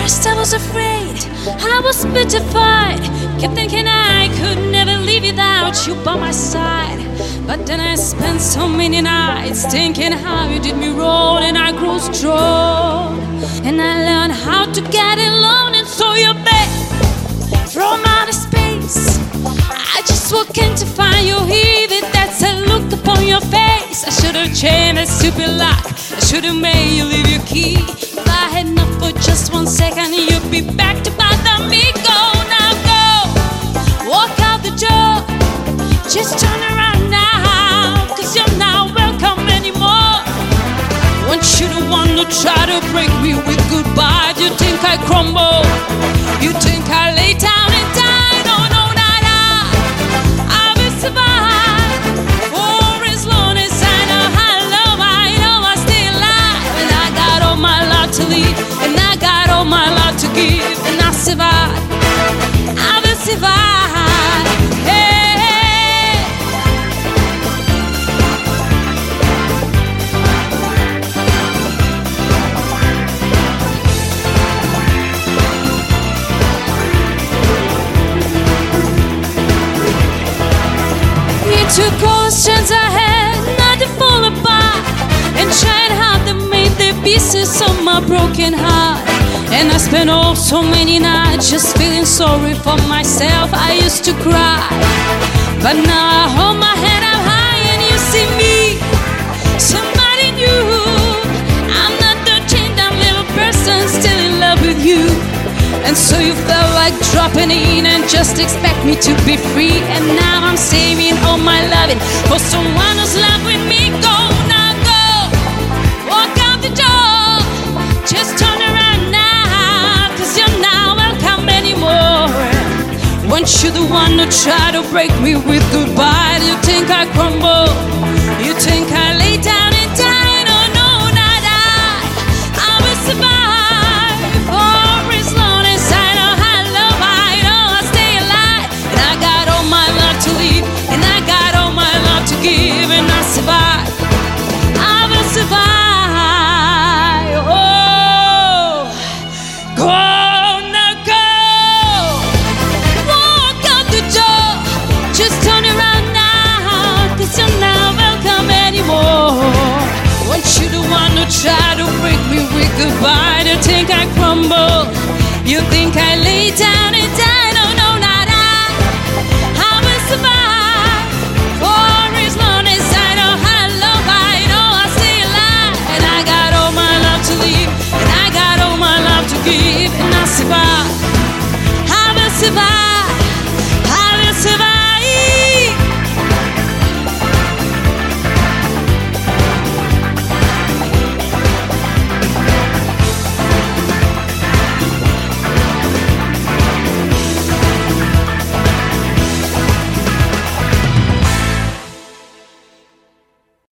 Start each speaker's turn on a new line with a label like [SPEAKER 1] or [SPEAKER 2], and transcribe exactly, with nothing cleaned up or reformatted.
[SPEAKER 1] first I was afraid, I was petrified. Kept thinking I could never live without you by my side. But then I spent so many nights thinking how you did me wrong, and I grew strong. And I learned how to get alone, and so you're back from outer space. I just walk in to find you here, that that's a look upon your face. I should have changed that stupid lock, I should have made you leave your key. If I had not for just one second, you'd be back to bother me. Go now, go, walk out the door, just turn around now, cause you're not welcome anymore. Want you the one to try to break me with goodbye. You think I crumble, you think I lay down and die. No, no, not I, I will survive for as long as I know how long I know I'm still alive. And I got all my life to live, and I got all my life to give, and I survive, I will survive. Hey. Took all the chance I had not to fall apart, and tried hard to make the pieces of my broken heart. And I spent all so many nights just feeling sorry for myself. I used to cry, but now I hold my head up high and you see me, somebody new. I'm not the chained down little person still in love with you. And so you felt like dropping in and just expect me to be free. And now I'm saving all my loving for someone who's loved with me. Go now, go, walk out the door, just turn around now, cause you're not welcome anymore. Want you the one to try to break me with goodbye. You think I crumble, you think I lay down and die. No, no, not I, I will survive. Give and I survive, I will survive. Oh, go now, go, walk out the door, just turn around now, cause you're not welcome anymore. Want you the one to try to break me with goodbye. You think I crumble, you think I lay down.